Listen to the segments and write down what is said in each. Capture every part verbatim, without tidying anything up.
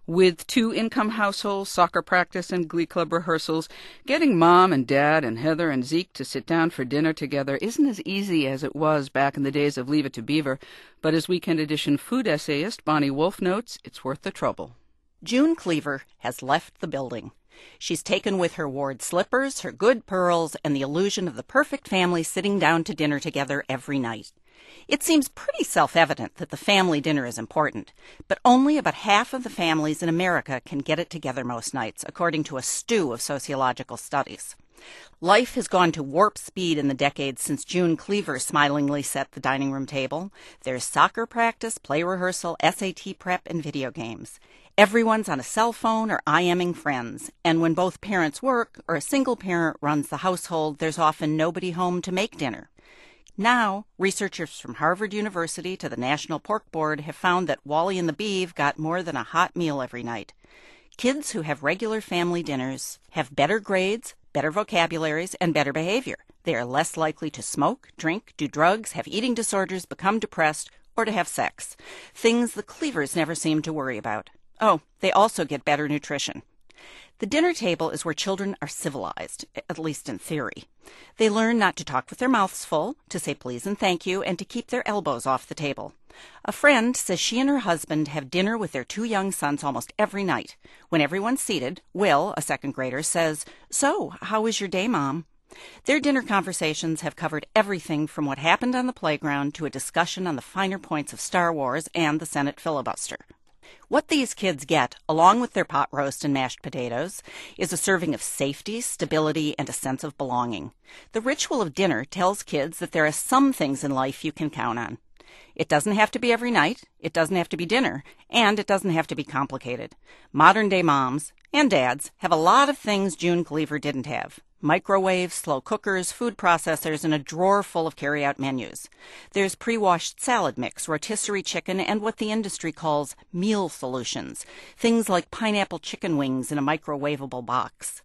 With two-income households, soccer practice, and glee club rehearsals, getting Mom and Dad and Heather and Zeke to sit down for dinner together isn't as easy as it was back in the days of Leave It to Beaver, but as Weekend Edition food essayist Bonnie Wolf notes, it's worth the trouble. June Cleaver has left the building. She's taken with her Ward slippers, her good pearls, and the illusion of the perfect family sitting down to dinner together every night. It seems pretty self-evident that the family dinner is important, but only about half of the families in America can get it together most nights, according to a stew of sociological studies. Life has gone to warp speed in the decades since June Cleaver smilingly set the dining room table. There's soccer practice, play rehearsal, S A T prep, and video games. Everyone's on a cell phone or IMing friends, and when both parents work or a single parent runs the household, there's often nobody home to make dinner. Now, researchers from Harvard University to the National Pork Board have found that Wally and the Beav got more than a hot meal every night. Kids who have regular family dinners have better grades, better vocabularies, and better behavior. They are less likely to smoke, drink, do drugs, have eating disorders, become depressed, or to have sex. Things the Cleavers never seem to worry about. Oh, they also get better nutrition. The dinner table is where children are civilized, at least in theory. They learn not to talk with their mouths full, to say please and thank you, and to keep their elbows off the table. A friend says she and her husband have dinner with their two young sons almost every night. When everyone's seated, Will, a second grader, says, "So, how was your day, Mom?" Their dinner conversations have covered everything from what happened on the playground to a discussion on the finer points of Star Wars and the Senate filibuster. What these kids get, along with their pot roast and mashed potatoes, is a serving of safety, stability, and a sense of belonging. The ritual of dinner tells kids that there are some things in life you can count on. It doesn't have to be every night, it doesn't have to be dinner, and it doesn't have to be complicated. Modern-day moms and dads have a lot of things June Cleaver didn't have. Microwaves, slow cookers, food processors, and a drawer full of carry-out menus. There's pre-washed salad mix, rotisserie chicken, and what the industry calls meal solutions, things like pineapple chicken wings in a microwavable box.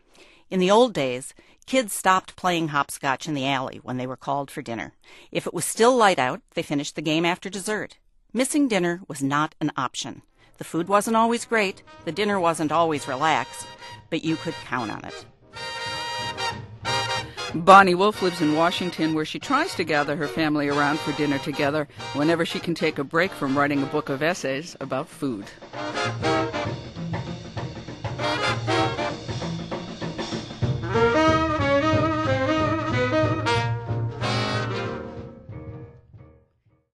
In the old days, kids stopped playing hopscotch in the alley when they were called for dinner. If it was still light out, they finished the game after dessert. Missing dinner was not an option. The food wasn't always great, the dinner wasn't always relaxed, but you could count on it. Bonnie Wolf lives in Washington, where she tries to gather her family around for dinner together whenever she can take a break from writing a book of essays about food.